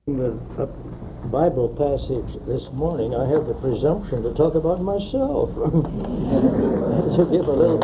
The Bible passage this morning, I have the presumption to talk about myself. To give a little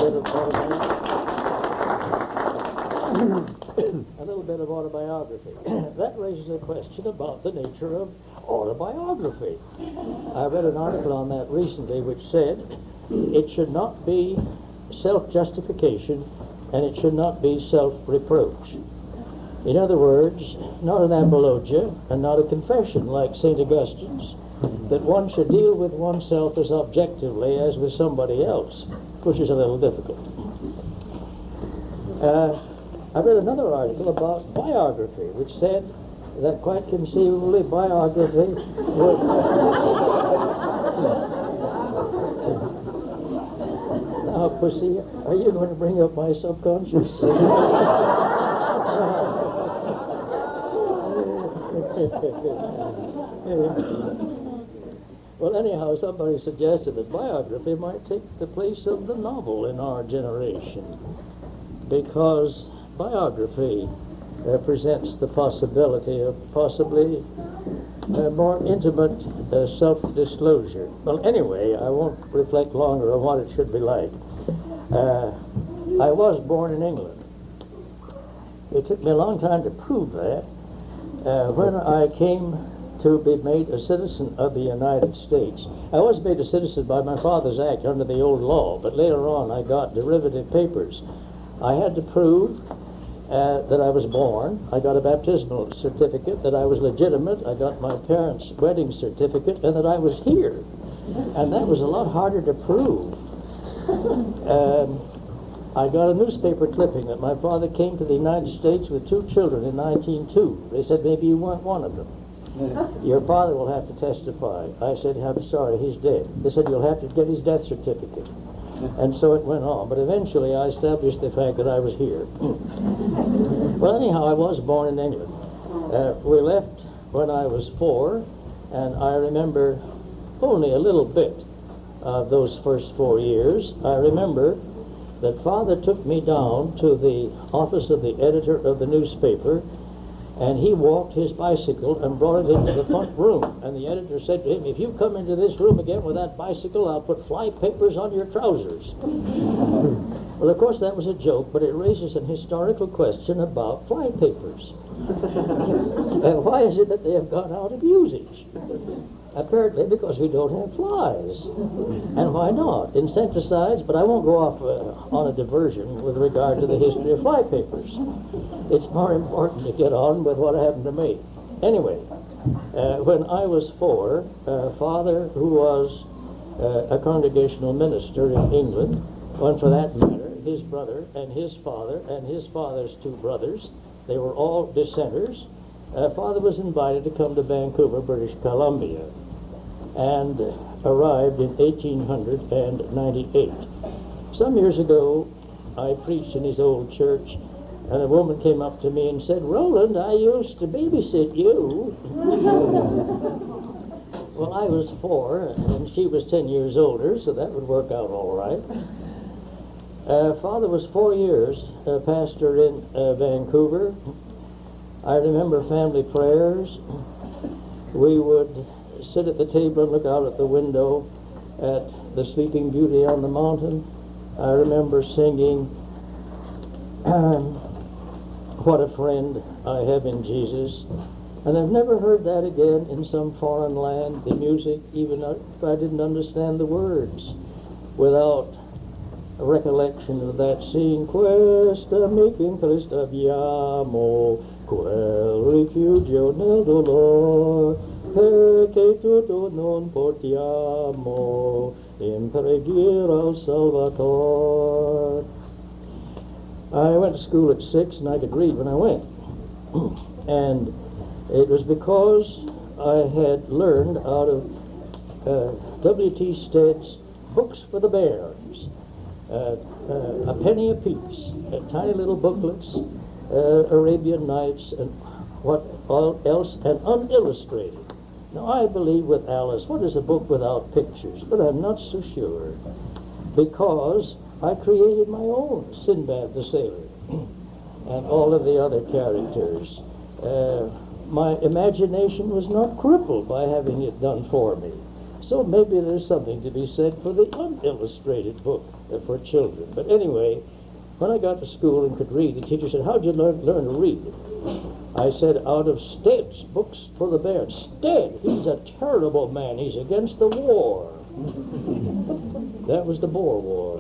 bit of autobiography. That raises a question about the nature of autobiography. I read an article on that recently which said it should not be self-justification and it should not be self-reproach. In other words, not an apologia and not a confession like St. Augustine's, that one should deal with oneself as objectively as with somebody else, which is a little difficult. I read another article about biography, which said that quite conceivably biography would... Now, Pussy, are you going to bring up my subconscious? Well, anyhow, somebody suggested that biography might take the place of the novel in our generation, because biography presents the possibility of possibly more intimate self-disclosure. Well, anyway, I won't reflect longer on what it should be like. I was born in England. It took me a long time to prove that. When I came to be made a citizen of the United States, I was made a citizen by my father's act under the old law, but later on I got derivative papers. I had to prove that I was born. I got a baptismal certificate, that I was legitimate. I got my parents' wedding certificate, and that I was here. And that was a lot harder to prove. I got a newspaper clipping that my father came to the United States with 2 children in 1902. They said, maybe you weren't one of them. Your father will have to testify. I said, I'm sorry, he's dead. They said, you'll have to get his death certificate. And so it went on. But eventually I established the fact that I was here. Well, anyhow, I was born in England. We left when I was 4, and I remember only a little bit of those first 4 years. I remember that Father took me down to the office of the editor of the newspaper, and he walked his bicycle and brought it into the front room. And the editor said to him, if you come into this room again with that bicycle, I'll put fly papers on your trousers. Well, of course, that was a joke, but it raises an historical question about fly papers. And why is it that they have gone out of usage? Apparently because we don't have flies. And why not? Insecticides, but I won't go off on a diversion with regard to the history of fly papers. It's more important to get on with what happened to me. Anyway, when I was 4, Father, who was a congregational minister in England, and for that matter, his brother and his father and his father's 2 brothers, they were all dissenters. Father was invited to come to Vancouver, British Columbia, and arrived in 1898. Some years ago, I preached in his old church, and a woman came up to me and said, Roland, I used to babysit you. Well, I was 4, and she was 10 years older, so that would work out all right. Father was 4 years pastor in Vancouver. I remember family prayers. We would sit at the table and look out at the window at the Sleeping Beauty on the mountain. I remember singing, what a friend I have in Jesus. And I've never heard that again in some foreign land, the music, even if I didn't understand the words, without a recollection of that scene, Questa mic Christ abbiamo, quel rifugio nel dolor, perché tutto non portiamo, in preghiera al Salvator. I went to school at 6, and I could read when I went. And it was because I had learned out of W.T. Stead's Books for the Bairns, a penny apiece, tiny little booklets, Arabian Nights, and what all else, and unillustrated. Now, I believe with Alice, what is a book without pictures? But I'm not so sure, because I created my own Sinbad the Sailor and all of the other characters. my imagination was not crippled by having it done for me. So maybe there's something to be said for the unillustrated book for children. But anyway, when I got to school and could read, the teacher said, "How'd you learn to read?" I said, "Out of Stead's books for the bairns." Stead, he's a terrible man. He's against the war. That was the Boer War.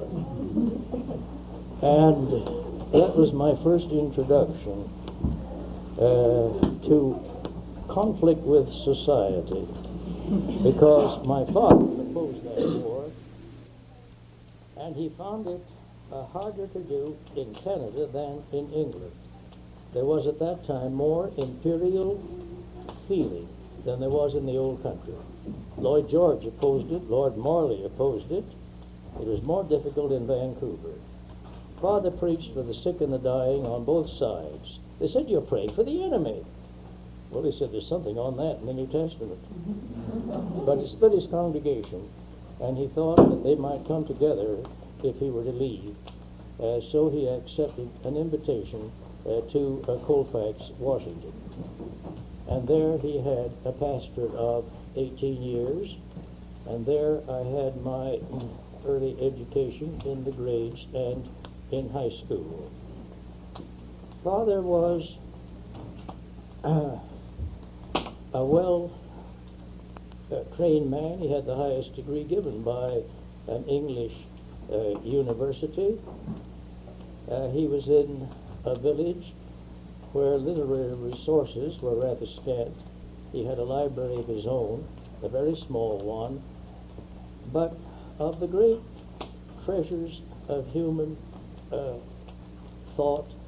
And that was my first introduction to conflict with society, because my father opposed that war, and he found it harder to do in Canada than in England. There was at that time more imperial feeling than there was in the old country. Lloyd George opposed it, Lord Morley opposed it. It was more difficult in Vancouver. Father preached for the sick and the dying on both sides. They said, "You're praying for the enemy." Well, he said, "There's something on that in the New Testament." But he split his congregation, and he thought that they might come together if he were to leave. So he accepted an invitation to Colfax, Washington. And there he had a pastorate of 18 years, and there I had my early education in the grades and in high school. Father was a well-trained man. He had the highest degree given by an English university. He was in a village where literary resources were rather scant. He had a library of his own, a very small one, but of the great treasures of human thought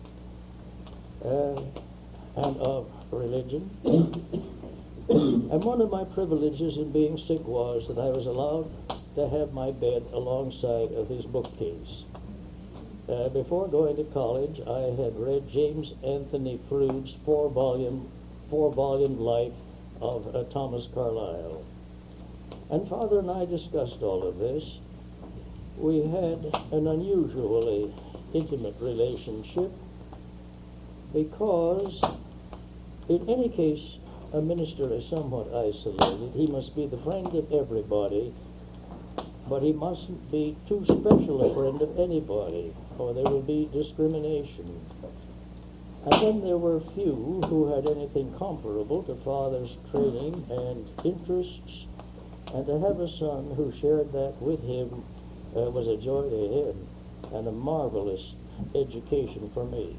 and of religion. And one of my privileges in being sick was that I was allowed to have my bed alongside of his bookcase. Before going to college, I had read James Anthony Froude's four-volume life of Thomas Carlyle. And Father and I discussed all of this. We had an unusually intimate relationship because, in any case, a minister is somewhat isolated. He must be the friend of everybody, but he mustn't be too special a friend of anybody, or there will be discrimination. And then there were few who had anything comparable to Father's training and interests, and to have a son who shared that with him was a joy to him and a marvelous education for me.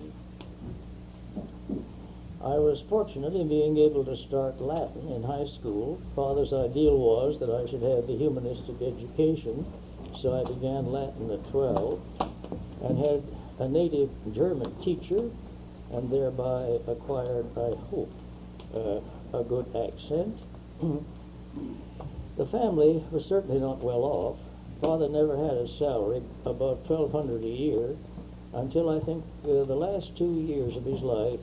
I was fortunate in being able to start Latin in high school. Father's ideal was that I should have the humanistic education, so I began Latin at 12 and had a native German teacher, and thereby acquired, I hope, a good accent. The family was certainly not well off. Father never had a salary, about $1,200 a year, until I think the last 2 years of his life,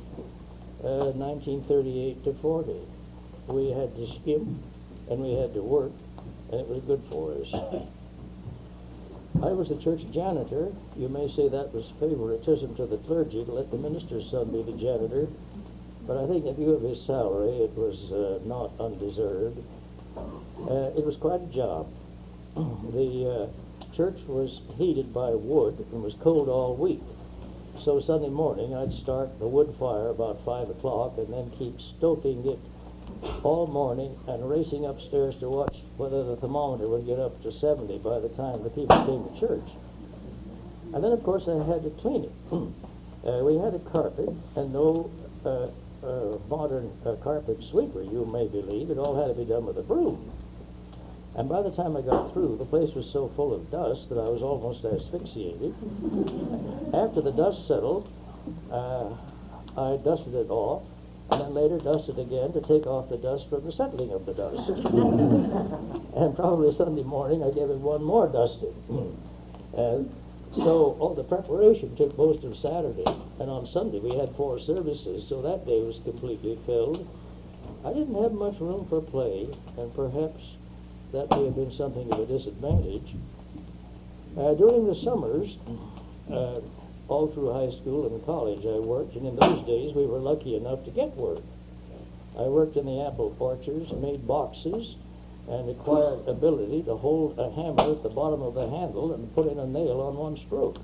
1938 to 40. We had to skim, and we had to work, and it was good for us. I was the church janitor. You may say that was favoritism to the clergy to let the minister's son be the janitor, but I think in view of his salary, it was not undeserved. It was quite a job. The church was heated by wood and was cold all week. So Sunday morning, I'd start the wood fire about 5 o'clock and then keep stoking it all morning and racing upstairs to watch whether the thermometer would get up to 70 by the time the people came to church. And then, of course, I had to clean it. We had a carpet and no modern carpet sweeper, you may believe. It all had to be done with a broom. And by the time I got through, the place was so full of dust that I was almost asphyxiated. After the dust settled, I dusted it off, and then later dusted again to take off the dust from the settling of the dust. And probably Sunday morning, I gave it one more dusting. And so all the preparation took most of Saturday, and on Sunday we had 4 services, so that day was completely filled. I didn't have much room for play, and perhaps that may have been something of a disadvantage. During the summers, all through high school and college I worked, and in those days we were lucky enough to get work. I worked in the apple orchards, made boxes, and acquired ability to hold a hammer at the bottom of the handle and put in a nail on one stroke.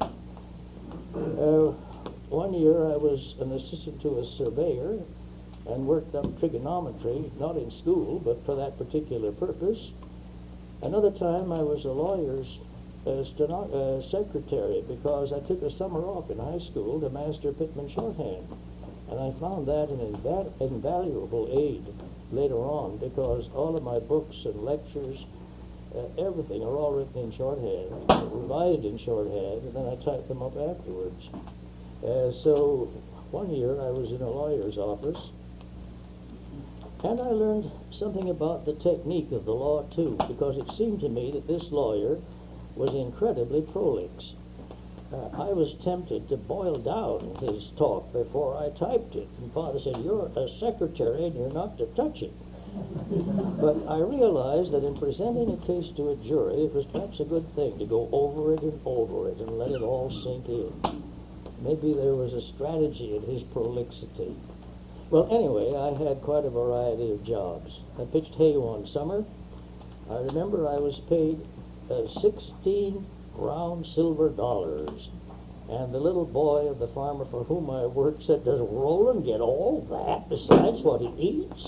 One year I was an assistant to a surveyor and worked up trigonometry, not in school, but for that particular purpose. Another time I was a lawyer's secretary because I took a summer off in high school to master Pitman shorthand. And I found that an invaluable aid later on because all of my books and lectures, everything are all written in shorthand, revised in shorthand, and then I type them up afterwards. So one year I was in a lawyer's office, and I learned something about the technique of the law too, because it seemed to me that this lawyer was incredibly prolix. I was tempted to boil down his talk before I typed it, and Father said, "You're a secretary and you're not to touch it." But I realized that in presenting a case to a jury, it was perhaps a good thing to go over it and let it all sink in. Maybe there was a strategy in his prolixity. Well, anyway, I had quite a variety of jobs. I pitched hay one summer. I remember I was paid 16 round silver dollars. And the little boy of the farmer for whom I worked said, "Does Roland get all that besides what he eats?"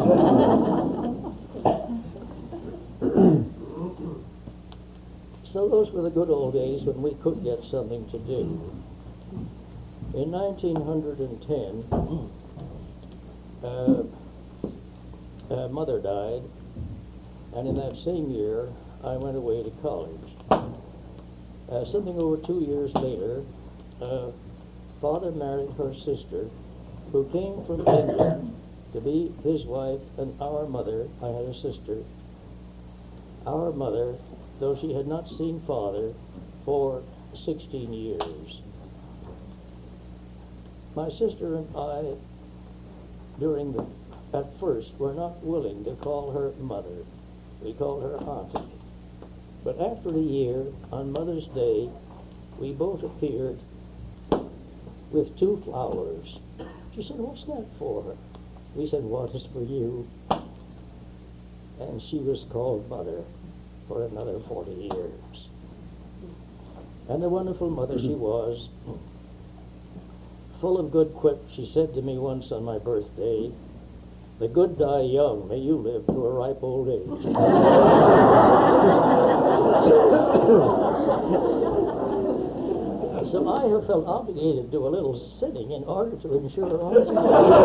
So those were the good old days when we could get something to do. In 1910, Mother died, and in that same year, I went away to college. Something over 2 years later, Father married her sister, who came from England to be his wife and our mother. I had a sister. Our mother, though she had not seen Father for 16 years. My sister and I, at first, were not willing to call her mother. We called her auntie. But after a year, on Mother's Day, we both appeared with 2 flowers. She said, "What's that for?" We said, "What is for you?" And she was called Mother for another 40 years. And the wonderful mother she was, full of good quips. She said to me once on my birthday, "The good die young, may you live to a ripe old age." So I have felt obligated to do a little sitting in order to ensure honesty.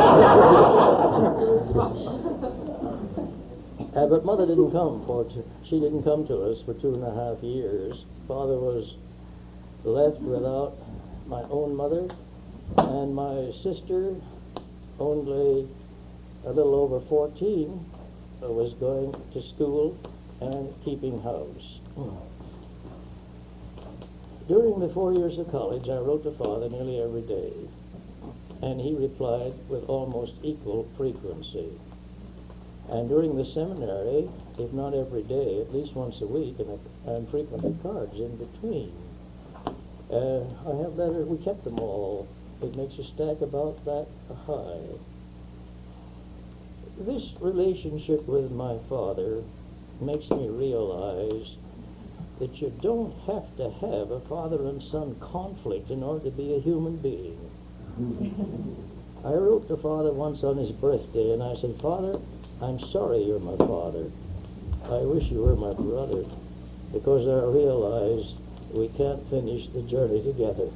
But Mother didn't come she didn't come to us for 2.5 years. Father was left without my own mother, and my sister, only a little over 14, was going to school and keeping house. During the 4 years of college, I wrote to Father nearly every day, and he replied with almost equal frequency. And during the seminary, if not every day, at least once a week, and frequently cards in between. I have letters, we kept them all. It makes a stack about that high. This relationship with my father makes me realize that you don't have to have a father and son conflict in order to be a human being. I wrote to Father once on his birthday, and I said, "Father, I'm sorry you're my father. I wish you were my brother, because I realize we can't finish the journey together."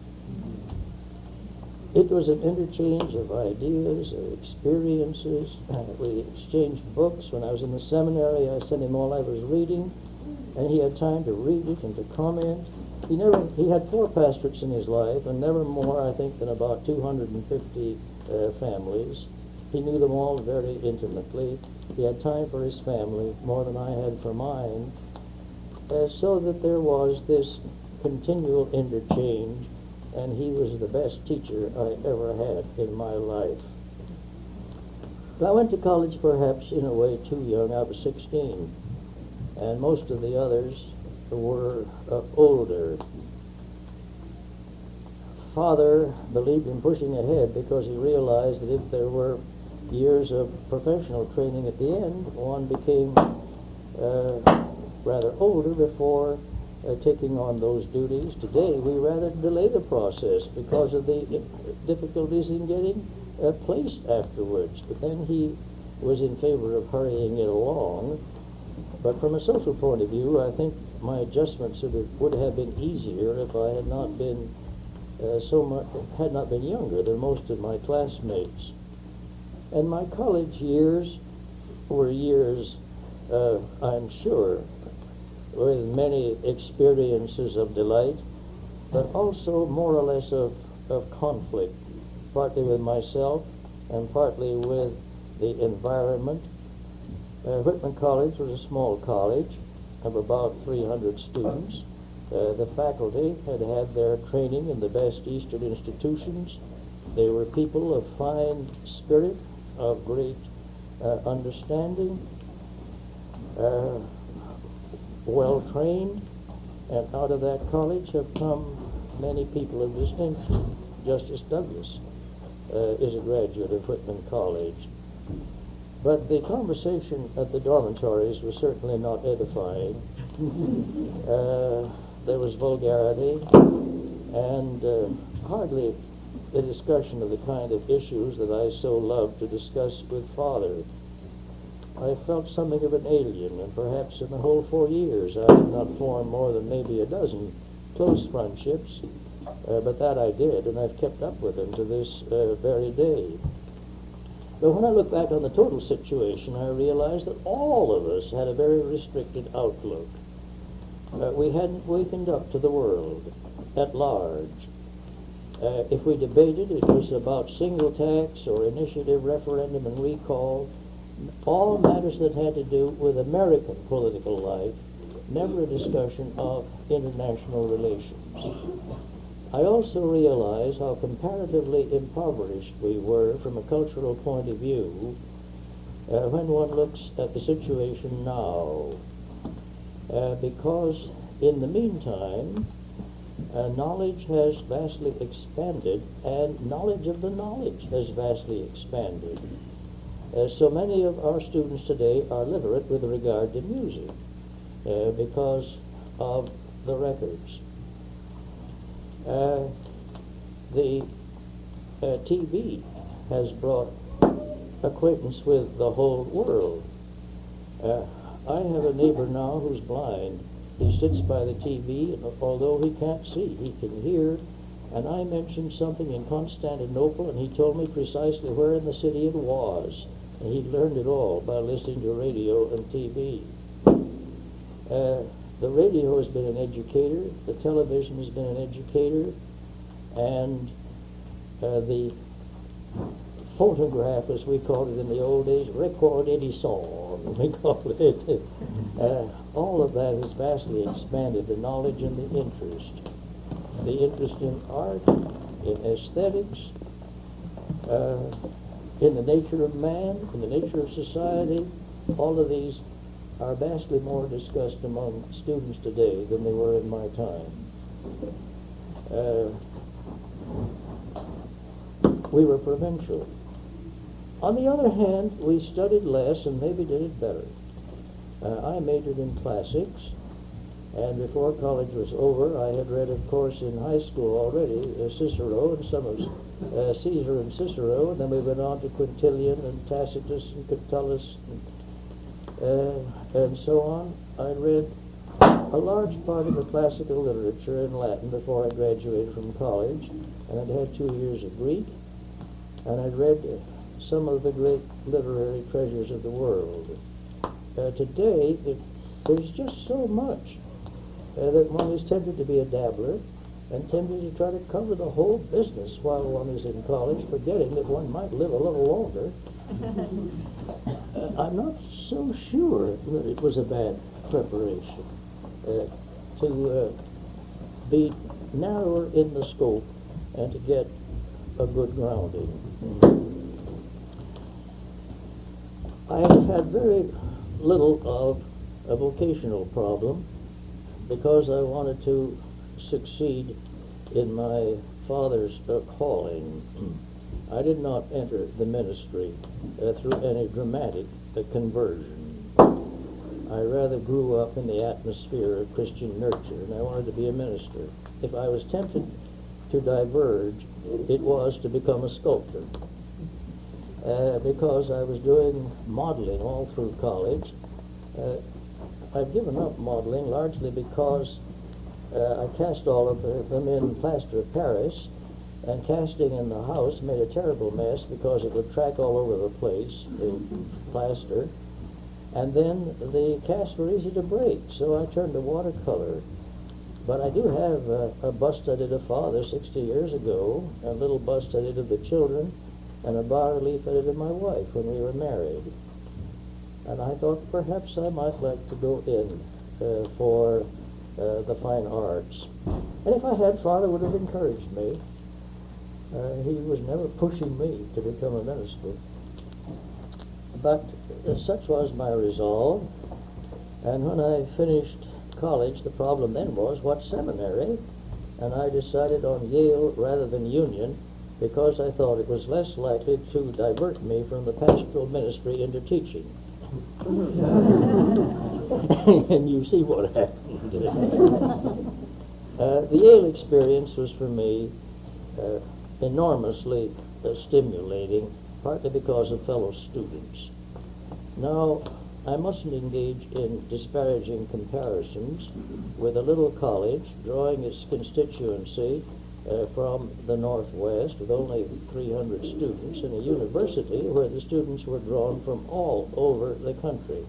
It was an interchange of ideas, of experiences. We exchanged books. When I was in the seminary, I sent him all I was reading, and he had time to read it and to comment. He had 4 pastorates in his life, and never more, I think, than about 250 families. He knew them all very intimately. He had time for his family, more than I had for mine, so that there was this continual interchange, and he was the best teacher I ever had in my life. I went to college perhaps in a way too young. I was 16, and most of the others were older. Father believed in pushing ahead because he realized that if there were years of professional training at the end, one became rather older before taking on those duties. Today, we rather delay the process because of the difficulties in getting placed afterwards. But then he was in favor of hurrying it along. But from a social point of view, I think my adjustments would have been easier if I had not been had not been younger than most of my classmates. And my college years were years, I'm sure, with many experiences of delight, but also more or less of conflict, partly with myself and partly with the environment. Whitman College was a small college of about 300 students. The faculty had had their training in the best Eastern institutions. They were people of fine spirit, of great understanding, well-trained, and out of that college have come many people of distinction. Justice Douglas is a graduate of Whitman College. But the conversation at the dormitories was certainly not edifying. There was vulgarity and hardly a discussion of the kind of issues that I so loved to discuss with Father. I felt something of an alien, and perhaps in the whole 4 years I had not formed more than maybe a dozen close friendships, but that I did, and I've kept up with them to this very day. But when I look back on the total situation, I realize that all of us had a very restricted outlook. We hadn't wakened up to the world at large. If we debated, it was about single tax or initiative, referendum, and recall, all matters that had to do with American political life, never a discussion of international relations. I also realize how comparatively impoverished we were from a cultural point of view when one looks at the situation now. Because in the meantime, knowledge has vastly expanded, and knowledge of the knowledge has vastly expanded. So many of our students today are literate with regard to music because of the records. The TV has brought acquaintance with the whole world. I have a neighbor now who's blind. He sits by the TV, and although he can't see, he can hear. And I mentioned something in Constantinople, and he told me precisely where in the city it was. And he'd learned it all by listening to radio and TV. The radio has been an educator, the television has been an educator, and the photograph, as we called it in the old days, record edison, we called it. All of that has vastly expanded the knowledge and the interest. The interest in art, in aesthetics, in the nature of man, in the nature of society. All of these are vastly more discussed among students today than they were in my time. We were provincial. On the other hand, we studied less and maybe did it better. I majored in classics, and before college was over, I had read, of course, in high school already Cicero and some of Caesar and Cicero, and then we went on to Quintilian and Tacitus and Catullus and so on. I read a large part of the classical literature in Latin before I graduated from college, and I'd had 2 years of Greek, and I'd read some of the great literary treasures of the world. Today, there's just so much that one is tempted to be a dabbler and tempted to try to cover the whole business while one is in college, forgetting that one might live a little longer. I'm not so sure that it was a bad preparation to be narrower in the scope and to get a good grounding. I had very little of a vocational problem because I wanted to succeed in my father's calling. I did not enter the ministry through any dramatic conversion. I rather grew up in the atmosphere of Christian nurture, and I wanted to be a minister. If I was tempted to diverge, it was to become a sculptor. Because I was doing modeling all through college. I've given up modeling largely because I cast all of them in plaster of Paris, and casting in the house made a terrible mess because it would track all over the place, the plaster, and then the casts were easy to break, so I turned to watercolor. But I do have a bust I did of Father 60 years ago, a little bust I did of the children, and a bas-relief I did of my wife when we were married. And I thought perhaps I might like to go in for the fine arts. And if I had, Father would have encouraged me. He was never pushing me to become a minister. But such was my resolve. And when I finished college, the problem then was what seminary? And I decided on Yale rather than Union because I thought it was less likely to divert me from the pastoral ministry into teaching. And you see what happened. The Yale experience was for me enormously stimulating, partly because of fellow students. Now, I mustn't engage in disparaging comparisons with a little college drawing its constituency from the Northwest with only 300 students, and a university where the students were drawn from all over the country.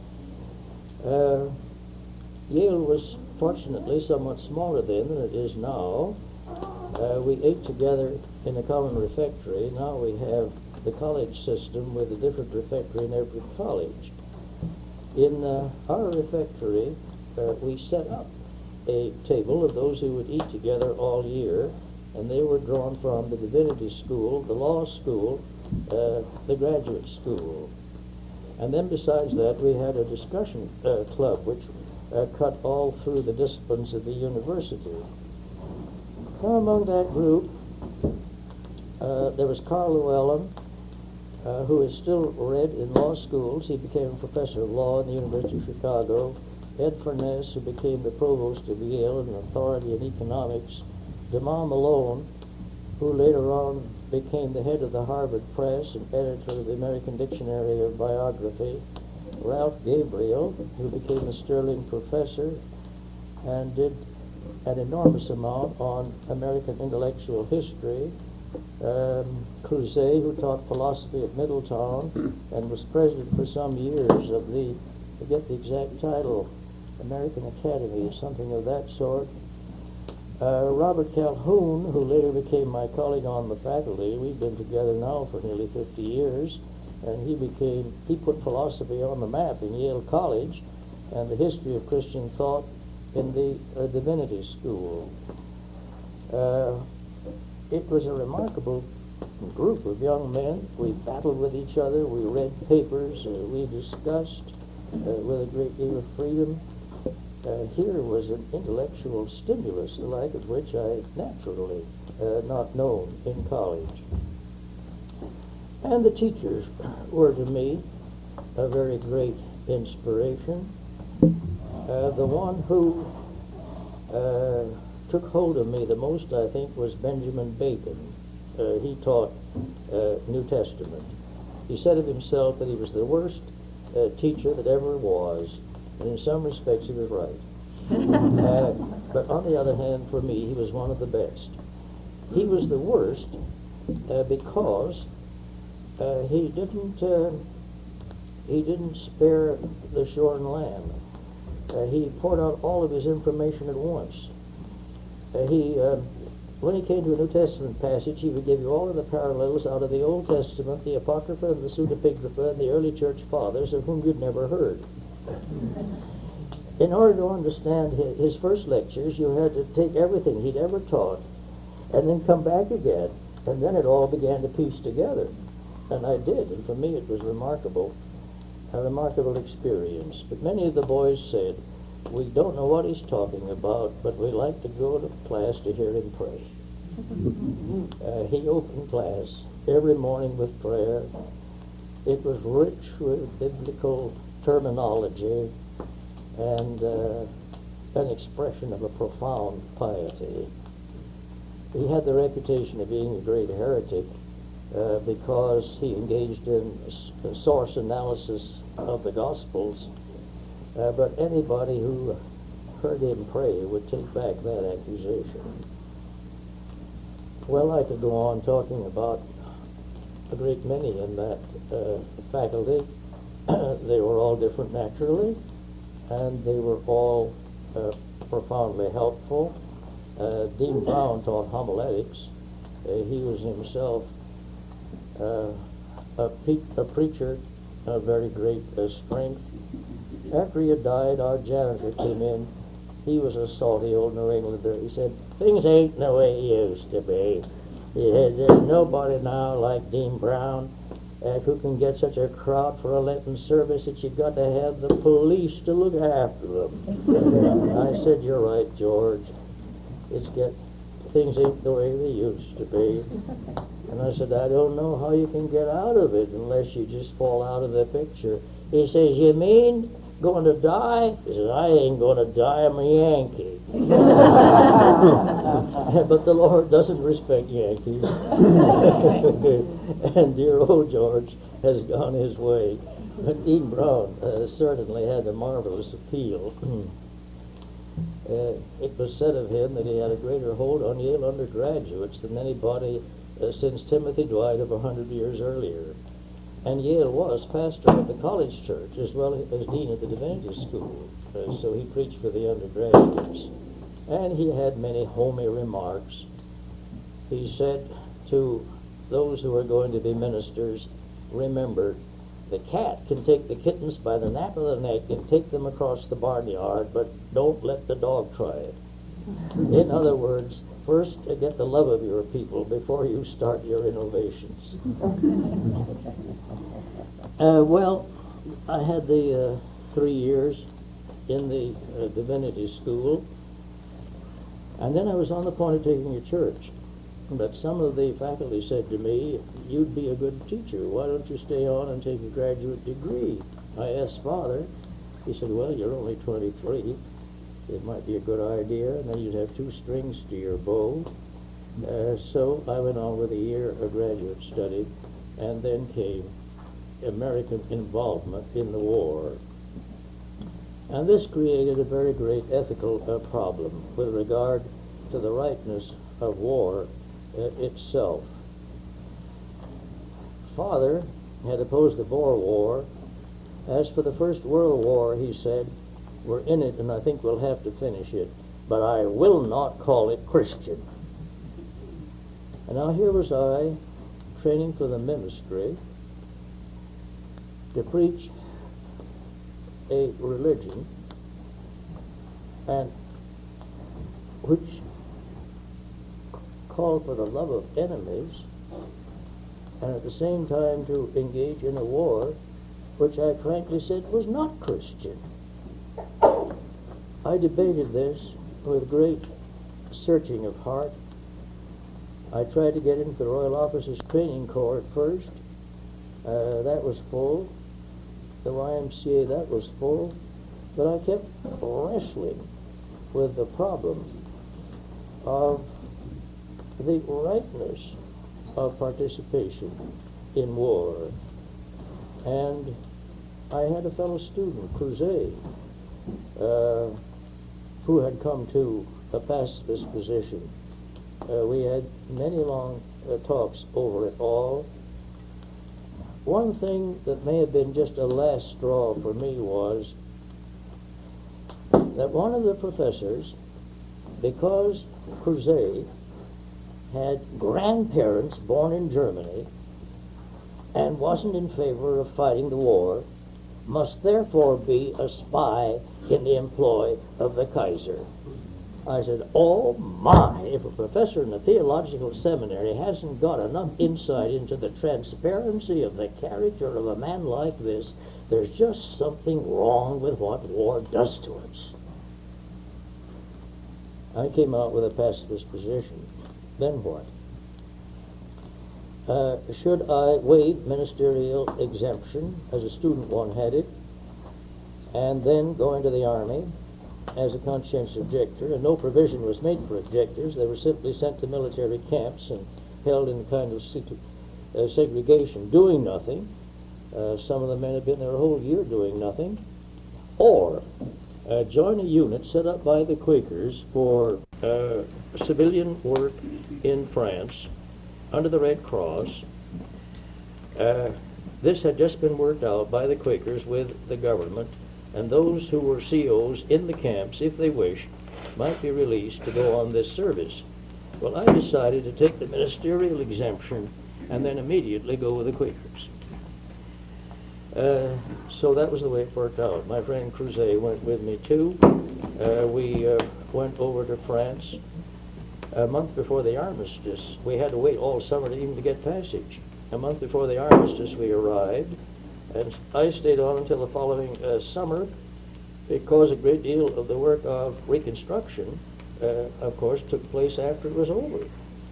Yale was fortunately somewhat smaller then than it is now. We ate together in a common refectory. Now we have the college system with a different refectory in every college. In our refectory, we set up a table of those who would eat together all year, and they were drawn from the divinity school, the law school, the graduate school. And then besides that, we had a discussion club which cut all through the disciplines of the university. Now among that group, there was Carl Llewellyn, who is still read in law schools. He became a professor of law in the University of Chicago. Ed Furness, who became the provost of Yale and an authority in economics. DeMond Malone, who later on became the head of the Harvard Press and editor of the American Dictionary of Biography. Ralph Gabriel, who became a Sterling professor and did an enormous amount on American intellectual history. Creuset, who taught philosophy at Middletown and was president for some years of the, I forget the exact title, American Academy, something of that sort. Robert Calhoun, who later became my colleague on the faculty. We've been together now for nearly 50 years, and he put philosophy on the map in Yale College and the history of Christian thought in the divinity school. It was a remarkable group of young men. We battled with each other, we read papers, we discussed with a great deal of freedom. Here was an intellectual stimulus, the like of which I naturally not known in college. And the teachers were to me a very great inspiration. The one who took hold of me the most, I think, was Benjamin Bacon. He taught New Testament. He said of himself that he was the worst teacher that ever was, and in some respects he was right. But on the other hand, for me, he was one of the best. He was the worst because he didn't spare the shorn lamb. He poured out all of his information at once. When he came to a New Testament passage, he would give you all of the parallels out of the Old Testament, the Apocrypha and the Pseudepigrapha, and the early church fathers of whom you'd never heard. In order to understand his first lectures, you had to take everything he'd ever taught and then come back again, and then it all began to piece together. And I did, and for me it was remarkable, a remarkable experience. But many of the boys said, we don't know what he's talking about, but we like to go to class to hear him pray. He opened class every morning with prayer. It was rich with biblical terminology and an expression of a profound piety. He had the reputation of being a great heretic because he engaged in source analysis of the Gospels, but anybody who heard him pray would take back that accusation. Well, I could go on talking about a great many in that faculty. They were all different naturally, and they were all profoundly helpful. Dean Brown taught homiletics. He was himself a preacher of very great strength. After he had died, our janitor came in. He was a salty old New Englander. He said, "Things ain't the way they used to be." He said, "There's nobody now like Dean Brown who can get such a crowd for a Lenten service that you got to have the police to look after them." I said, "You're right, George. Things ain't the way they used to be." And I said, "I don't know how you can get out of it unless you just fall out of the picture." He says, "You mean going to die?" He says, "I ain't going to die. I'm a Yankee." But the Lord doesn't respect Yankees. And dear old George has gone his way. But Dean Brown certainly had a marvelous appeal. It was said of him that he had a greater hold on Yale undergraduates than anybody since Timothy Dwight of 100 years earlier. And Yale was pastor of the college church as well as dean of the divinity school, so he preached for the undergraduates. And he had many homey remarks. He said to those who are going to be ministers, "Remember, the cat can take the kittens by the nape of the neck and take them across the barnyard, but don't let the dog try it." In other words, first get the love of your people before you start your innovations. Well, I had the 3 years in the divinity school, and then I was on the point of taking a church. But some of the faculty said to me, "You'd be a good teacher. Why don't you stay on and take a graduate degree?" I asked Father. He said, "Well, you're only 23. It might be a good idea, and then you'd have 2 strings to your bow." So I went on with a year of graduate study, and then came American involvement in the war. And this created a very great ethical problem with regard to the rightness of war itself. Father had opposed the Boer War. As for the First World War, he said, "We're in it, and I think we'll have to finish it, but I will not call it Christian." And now here was I, training for the ministry, to preach a religion and which called for the love of enemies, and at the same time to engage in a war which I frankly said was not Christian. I debated this with great searching of heart. I tried to get into the Royal Officers Training Corps at first. That was full. The YMCA, that was full. But I kept wrestling with the problem of the rightness of participation in war. And I had a fellow student, Cruzet, who had come to a pacifist position. We had many long talks over it all. One thing that may have been just a last straw for me was that one of the professors, because Cruzet had grandparents born in Germany and wasn't in favor of fighting the war, must therefore be a spy in the employ of the Kaiser. I said, "Oh my, if a professor in a theological seminary hasn't got enough insight into the transparency of the character of a man like this, there's just something wrong with what war does to us." I came out with a pacifist position. Then what? should I waive ministerial exemption? As a student, one had it, and then go into the Army as a conscientious objector, and no provision was made for objectors. They were simply sent to military camps and held in a kind of segregation, doing nothing. Some of the men have been there a whole year doing nothing. Or join a unit set up by the Quakers for civilian work in France under the Red Cross. This had just been worked out by the Quakers with the government, and those who were COs in the camps, if they wished, might be released to go on this service. Well, I decided to take the ministerial exemption and then immediately go with the Quakers. So that was the way it worked out. My friend Cruzet went with me too. We went over to France a month before the armistice. We had to wait all summer to even to get passage. A month before the armistice we arrived, and I stayed on until the following summer, because a great deal of the work of reconstruction, of course, took place after it was over.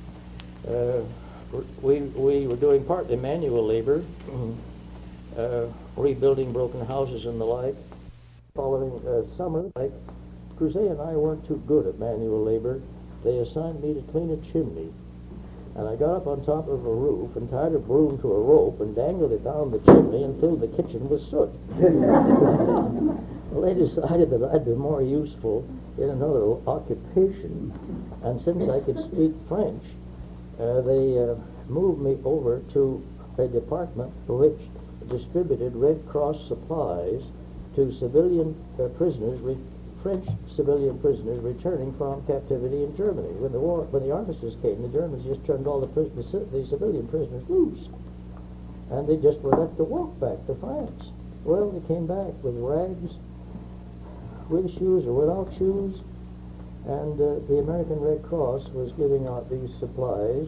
We were doing partly manual labor, rebuilding broken houses and the like. Following summer, Cruzet and I weren't too good at manual labor. They assigned me to clean a chimney. And I got up on top of a roof and tied a broom to a rope and dangled it down the chimney and filled the kitchen with soot. Well, they decided that I'd be more useful in another occupation. And since I could speak French, they moved me over to a department which distributed Red Cross supplies to civilian prisoners, French civilian prisoners returning from captivity in Germany. When the armistice came, the Germans just turned all the civilian prisoners loose, and they just were left to walk back to France. Well, they came back with rags, with shoes or without shoes, and the American Red Cross was giving out these supplies.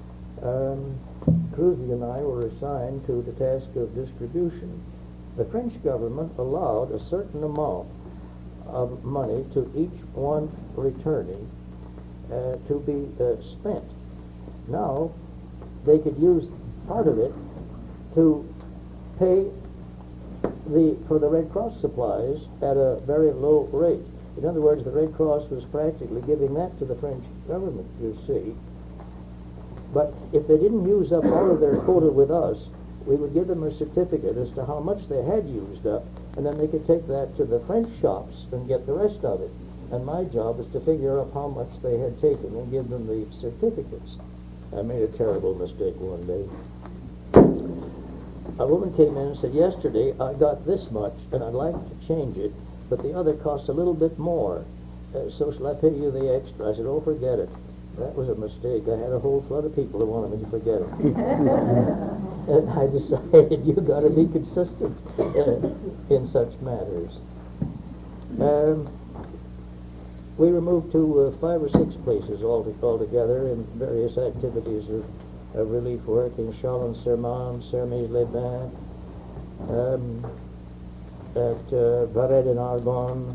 Cruzet and I were assigned to the task of distribution. The French government allowed a certain amount of money to each one returning to be spent. Now, they could use part of it to pay for the Red Cross supplies at a very low rate. In other words, the Red Cross was practically giving that to the French government, you see. But if they didn't use up all of their quota with us, we would give them a certificate as to how much they had used up, and then they could take that to the French shops and get the rest of it. And my job was to figure out how much they had taken and give them the certificates. I made a terrible mistake one day. A woman came in and said, "Yesterday I got this much, and I'd like to change it, but the other costs a little bit more. So shall I pay you the extra?" I said, "Oh, forget it." That was a mistake. I had a whole flood of people who wanted me to forget it. And I decided you've got to be consistent in such matters. We were moved to 5 or 6 places altogether in various activities of relief work in Chalon-sur-Marne, Sermaize-les-Bains, at Varennes in Argonne.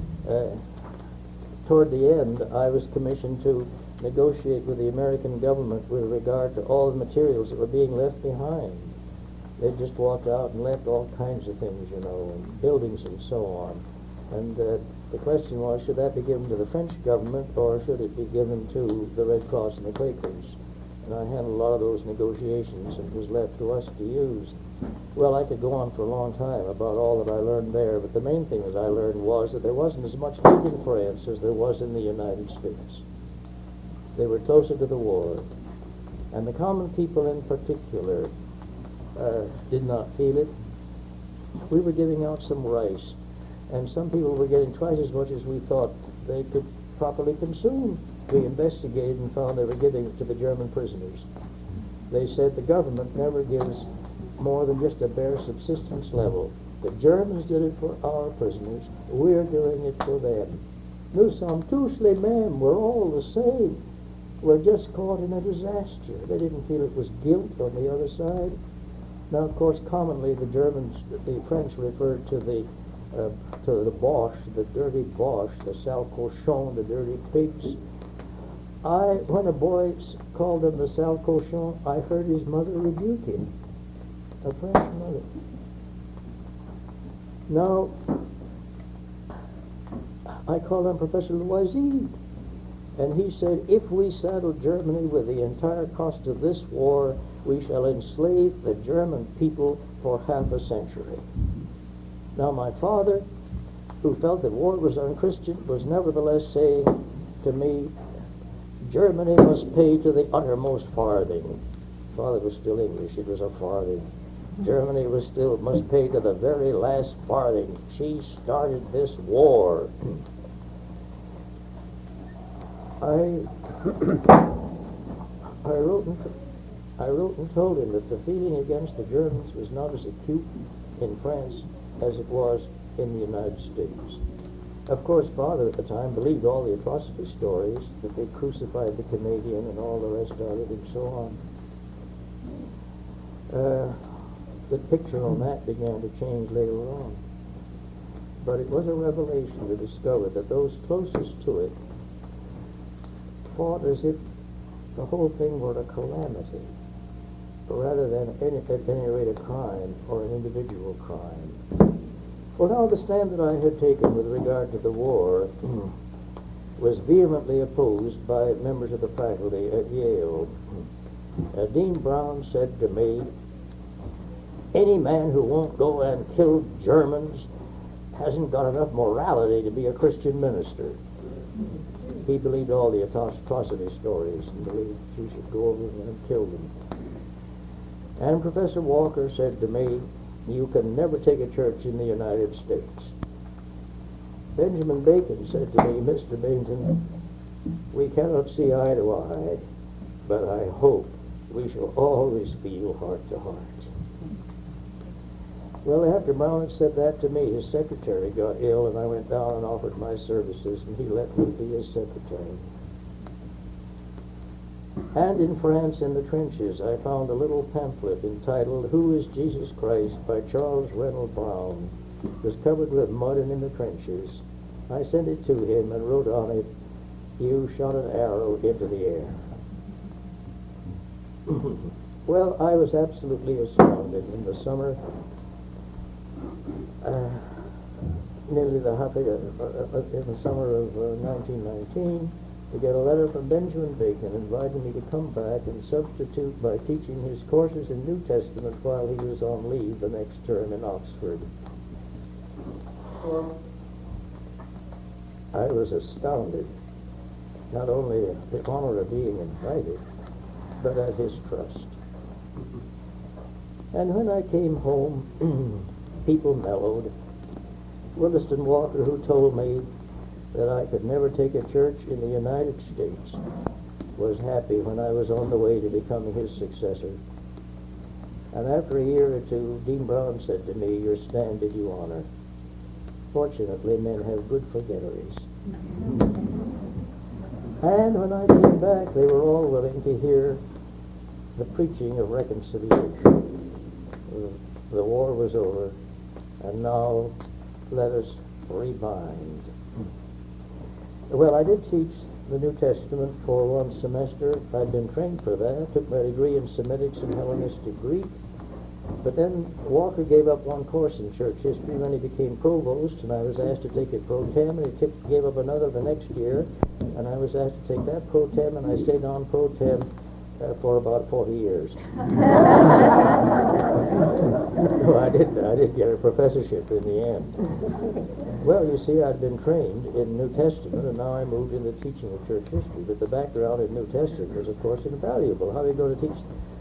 Toward the end, I was commissioned to negotiate with the American government with regard to all the materials that were being left behind. They just walked out and left all kinds of things, you know, and buildings and so on. And the question was, should that be given to the French government or should it be given to the Red Cross and the Quakers? And I handled a lot of those negotiations, and it was left to us to use. Well, I could go on for a long time about all that I learned there, but the main thing that I learned was that there wasn't as much need in France as there was in the United States. They were closer to the war, and the common people in particular did not feel it. We were giving out some rice, and some people were getting twice as much as we thought they could properly consume. We investigated and found they were giving it to the German prisoners. They said the government never gives more than just a bare subsistence level. The Germans did it for our prisoners. We're doing it for them. Nous sommes tous les mêmes. We're all the same. We're just caught in a disaster. They didn't feel it was guilt on the other side. Now, of course, commonly the French referred to the Boche, the dirty Boche, the sale cochon, the dirty pigs. When a boy called him the sale cochon, I heard his mother rebuke him, a French mother. Now, I called on Professor Loisy, and he said, if we saddle Germany with the entire cost of this war, we shall enslave the German people for half a century. Now, my father, who felt that war was unchristian, was nevertheless saying to me, Germany must pay to the uttermost farthing. Father was still English, it was a farthing. Germany must pay to the very last farthing. She started this war. I wrote and told him that the feeling against the Germans was not as acute in France as it was in the United States. Of course, Father at the time believed all the atrocity stories, that they crucified the Canadian and all the rest of it and so on. The picture on that began to change later on. But it was a revelation to discover that those closest to it fought as if the whole thing were a calamity, rather than at any rate a crime or an individual crime. Well, now the stand that I had taken with regard to the war was vehemently opposed by members of the faculty at Yale. Dean Brown said to me, any man who won't go and kill Germans hasn't got enough morality to be a Christian minister. He believed all the atrocity stories and believed you should go over and kill them. And Professor Walker said to me, you can never take a church in the United States. Benjamin Bacon said to me, Mr. Bainton, we cannot see eye to eye, but I hope we shall always feel heart to heart. Well, after Brown had said that to me, his secretary got ill, and I went down and offered my services, and he let me be his secretary. And in France, in the trenches, I found a little pamphlet entitled, Who is Jesus Christ, by Charles Reynold Brown. It was covered with mud and in the trenches. I sent it to him and wrote on it, you shot an arrow into the air. Well, I was absolutely astounded in the summer, in the summer of 1919, to get a letter from Benjamin Bacon inviting me to come back and substitute by teaching his courses in New Testament while he was on leave the next term in Oxford. I was astounded, not only at the honor of being invited, but at his trust. And when I came home, people mellowed. Williston Walker, who told me that I could never take a church in the United States, was happy when I was on the way to becoming his successor. And after a year or two, Dean Brown said to me, your stand did you honor. Fortunately, men have good forgetteries. And when I came back, they were all willing to hear the preaching of reconciliation. The war was over, and now let us rebind. Well, I did teach the New Testament for one semester. I'd been trained for that. Took my degree in Semitics and Hellenistic Greek. But then Walker gave up one course in church history when he became provost, and I was asked to take it pro tem, and he gave up another the next year, and I was asked to take that pro tem, and I stayed on pro tem for about 40 years. No, I did get a professorship in the end. Well, you see, I'd been trained in New Testament, and now I moved into teaching of church history. But the background in New Testament was, of course, invaluable. How are you going to teach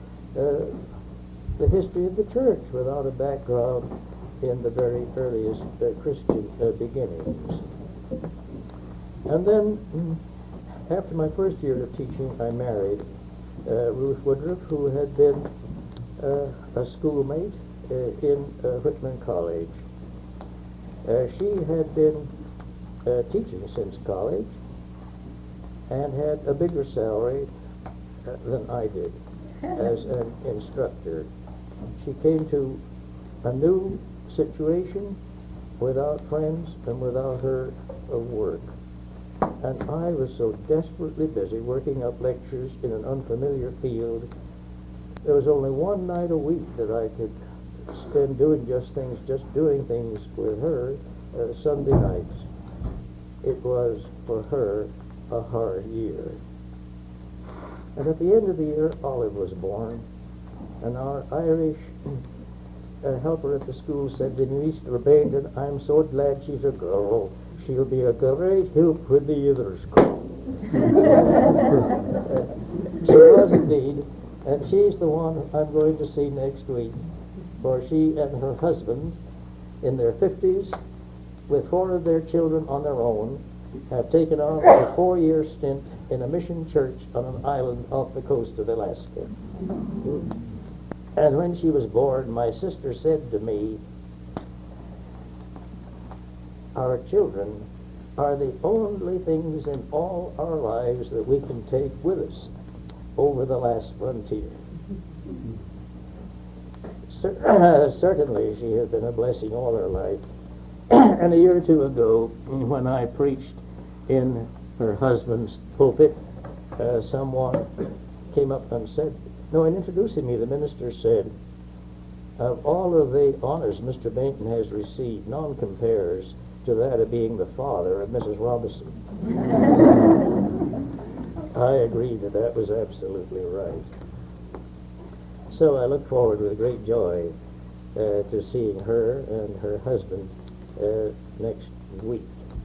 the history of the church without a background in the very earliest Christian beginnings? And then, after my first year of teaching, I married Ruth Woodruff, who had been a schoolmate in Whitman College. She had been teaching since college and had a bigger salary than I did as an instructor. She came to a new situation without friends and without her work. And I was so desperately busy working up lectures in an unfamiliar field. There was only one night a week that I could spend doing doing things with her, Sunday nights. It was, for her, a hard year. And at the end of the year, Olive was born, and our Irish helper at the school said to Mr. Bainton, "I'm so glad she's a girl. She'll be a great help when the others come." She was indeed, and she's the one I'm going to see next week, for she and her husband, in their 50s, with 4 of their children on their own, have taken on a 4-year stint in a mission church on an island off the coast of Alaska. And when she was born, my sister said to me, "Our children are the only things in all our lives that we can take with us over the last frontier." Certainly she has been a blessing all her life. And a year or two ago, when I preached in her husband's pulpit, someone came up and said, in introducing me, the minister said, "Of all of the honors Mr. Bainton has received, none compares to that of being the father of Mrs. Robinson." I agreed that was absolutely right. So I look forward with great joy to seeing her and her husband next week.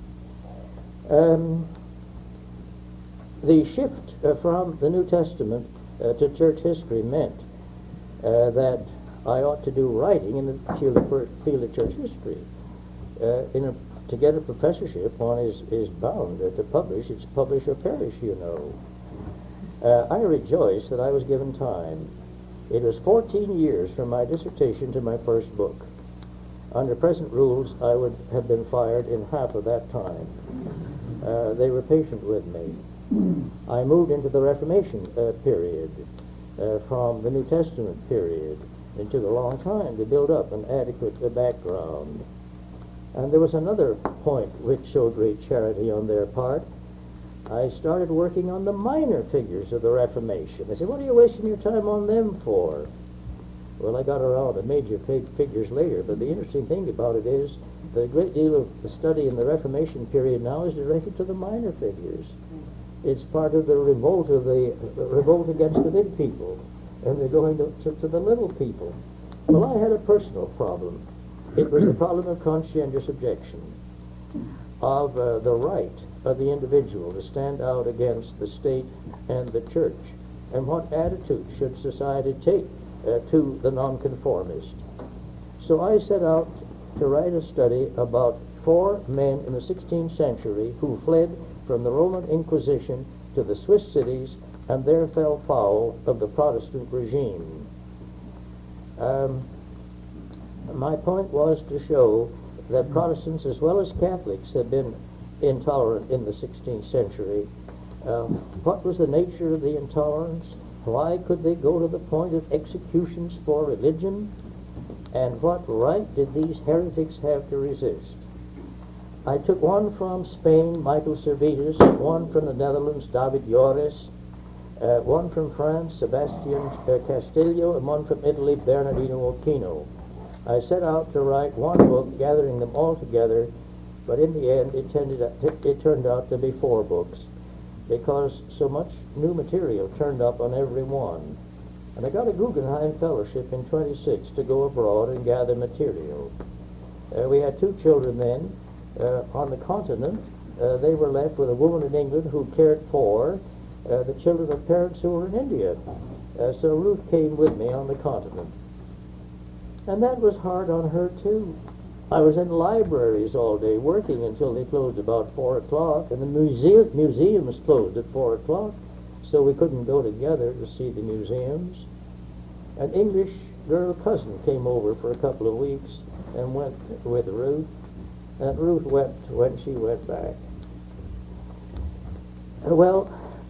The shift from the New Testament to church history meant that I ought to do writing in the field of church history. To get a professorship, one is bound to publish. It's publish or perish, you know. I rejoice that I was given time. It was 14 years from my dissertation to my first book. Under present rules, I would have been fired in half of that time. They were patient with me. I moved into the Reformation period, from the New Testament period. It took a long time to build up an adequate background. And there was another point which showed great charity on their part. I started working on the minor figures of the Reformation. They said, "What are you wasting your time on them for?" Well, I got around to major figures later, but the interesting thing about it is the great deal of the study in the Reformation period now is directed to the minor figures. It's part of the revolt against the big people, and they're going to the little people. Well, I had a personal problem. It was the problem of conscientious objection, of the right of the individual to stand out against the state and the church, and what attitude should society take to the nonconformist. So I set out to write a study about 4 men in the 16th century who fled from the Roman Inquisition to the Swiss cities and there fell foul of the Protestant regime. My point was to show that Protestants as well as Catholics had been intolerant in the 16th century. What was the nature of the intolerance? Why could they go to the point of executions for religion? And what right did these heretics have to resist? I took one from Spain, Michael Servetus, one from the Netherlands, David Joris, one from France, Sebastian Castillo, and one from Italy, Bernardino Occhino. I set out to write one book, gathering them all together, but in the end it turned out to be 4 books, because so much new material turned up on every one. And I got a Guggenheim Fellowship in 26 to go abroad and gather material. We had 2 children then. On the continent, they were left with a woman in England who cared for the children of parents who were in India. So Ruth came with me on the continent. And that was hard on her, too. I was in libraries all day working until they closed about 4 o'clock, and the museums closed at 4 o'clock, so we couldn't go together to see the museums. An English girl cousin came over for a couple of weeks and went with Ruth, and Ruth wept when she went back. Well,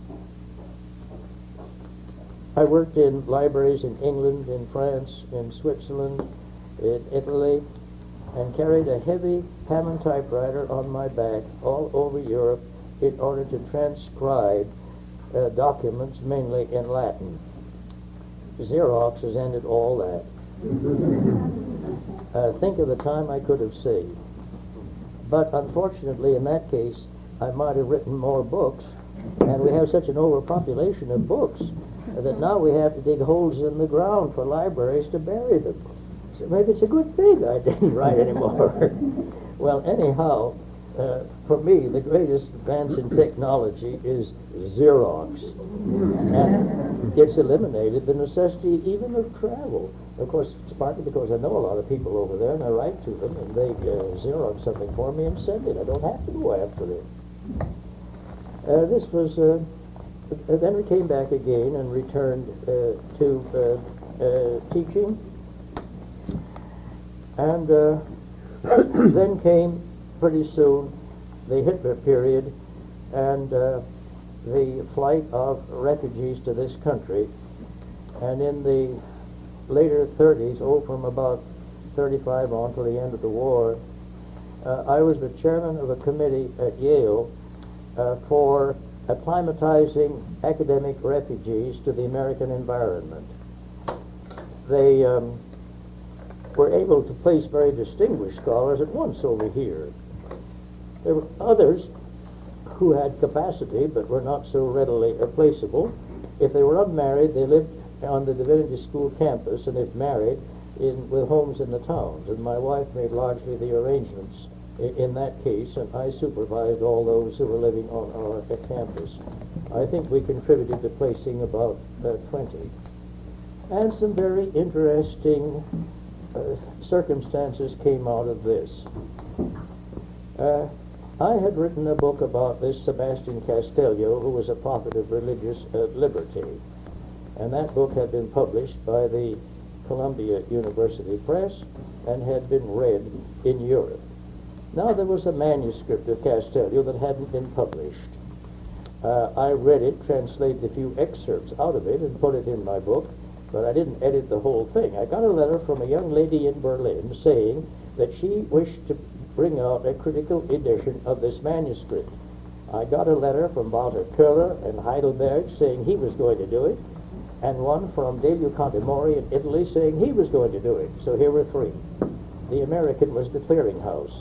I worked in libraries in England, in France, in Switzerland, in Italy, and carried a heavy Hammond typewriter on my back all over Europe in order to transcribe documents mainly in Latin. Xerox has ended all that. Think of the time I could have saved. But unfortunately, in that case, I might have written more books, and we have such an overpopulation of books that now we have to dig holes in the ground for libraries to bury them. So maybe it's a good thing I didn't write anymore. Well, anyhow, for me, the greatest advance in technology is Xerox. And it's eliminated the necessity even of travel. Of course, it's partly because I know a lot of people over there, and I write to them, and they Xerox something for me and send it. I don't have to go after it. This was... then we came back again and returned to teaching. And then came pretty soon the Hitler period and the flight of refugees to this country. And in the later 30s, from about 35 on to the end of the war, I was the chairman of a committee at Yale for acclimatizing academic refugees to the American environment. They were able to place very distinguished scholars at once over here. There were others who had capacity but were not so readily placeable. If they were unmarried, they lived on the Divinity School campus, and if married, with homes in the towns. And my wife made largely the arrangements in that case, and I supervised all those who were living on our campus. I think we contributed to placing about 20. And some very interesting circumstances came out of this. I had written a book about this Sebastian Castello, who was a prophet of religious liberty. And that book had been published by the Columbia University Press and had been read in Europe. Now there was a manuscript of Castello that hadn't been published. I read it, translated a few excerpts out of it, and put it in my book, but I didn't edit the whole thing. I got a letter from a young lady in Berlin saying that she wished to bring out a critical edition of this manuscript. I got a letter from Walter Köhler in Heidelberg saying he was going to do it, and one from Delio Contimori in Italy saying he was going to do it. So here were three. The American was the clearinghouse.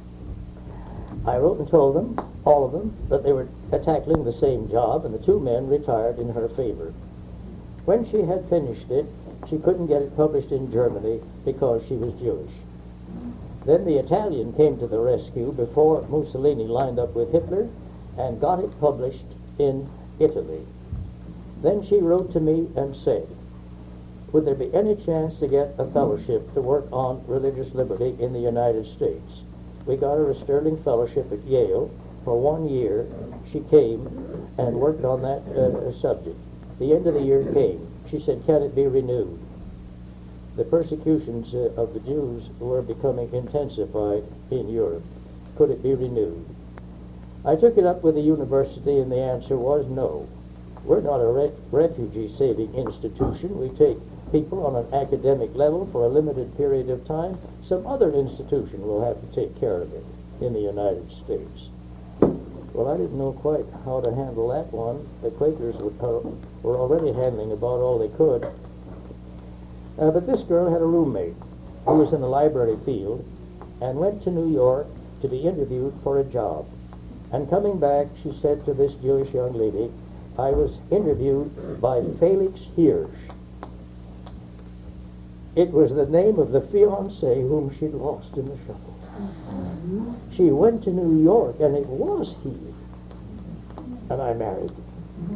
I wrote and told them, all of them, that they were tackling the same job, and the two men retired in her favor. When she had finished it, she couldn't get it published in Germany because she was Jewish. Then the Italian came to the rescue before Mussolini lined up with Hitler and got it published in Italy. Then she wrote to me and said, would there be any chance to get a fellowship to work on religious liberty in the United States? We got her a Sterling Fellowship at Yale. For 1 year, she came and worked on that subject. The end of the year came. She said, can it be renewed? The persecutions of the Jews were becoming intensified in Europe. Could it be renewed? I took it up with the university, and the answer was no. We're not a refugee-saving institution. We take people on an academic level for a limited period of time. Some other institution will have to take care of it in the United States. Well, I didn't know quite how to handle that one. The Quakers were already handling about all they could. But this girl had a roommate who was in the library field and went to New York to be interviewed for a job. And coming back, she said to this Jewish young lady, I was interviewed by Felix Hirsch. It was the name of the fiancé whom she'd lost in the shuffle. She went to New York, and it was he. And I married him.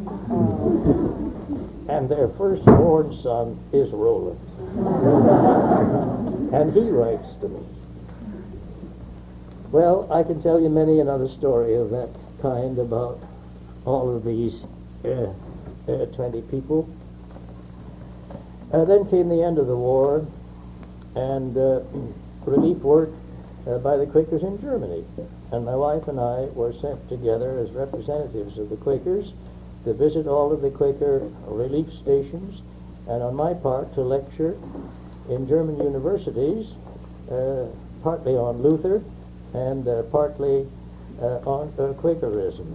And their firstborn son is Roland. And he writes to me. Well, I can tell you many another story of that kind about all of these 20 people. Then came the end of the war, and relief work by the Quakers in Germany. And my wife and I were sent together as representatives of the Quakers to visit all of the Quaker relief stations, and on my part to lecture in German universities, partly on Luther and partly on Quakerism.